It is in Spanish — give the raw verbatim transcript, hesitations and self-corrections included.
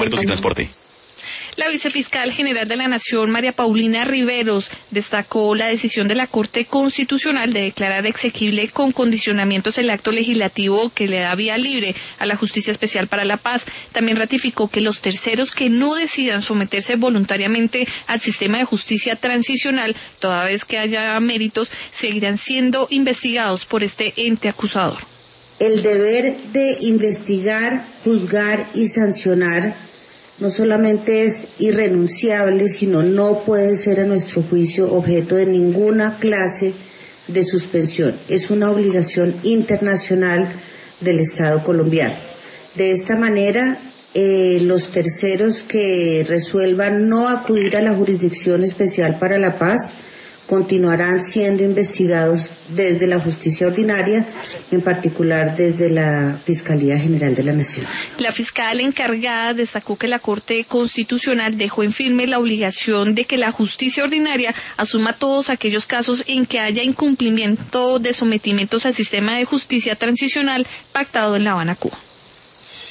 Puertos y Transporte. La vicefiscal general de la Nación, María Paulina Riveros, destacó la decisión de la Corte Constitucional de declarar exequible con condicionamientos el acto legislativo que le da vía libre a la Justicia Especial para la Paz. También ratificó que los terceros que no decidan someterse voluntariamente al sistema de justicia transicional, toda vez que haya méritos, seguirán siendo investigados por este ente acusador. El deber de investigar, juzgar y sancionar no solamente es irrenunciable, sino no puede ser a nuestro juicio objeto de ninguna clase de suspensión. Es una obligación internacional del Estado colombiano. De esta manera, eh, los terceros que resuelvan no acudir a la Jurisdicción Especial para la Paz continuarán siendo investigados desde la justicia ordinaria, en particular desde la Fiscalía General de la Nación. La fiscal encargada destacó que la Corte Constitucional dejó en firme la obligación de que la justicia ordinaria asuma todos aquellos casos en que haya incumplimiento de sometimientos al sistema de justicia transicional pactado en La Habana, Cuba.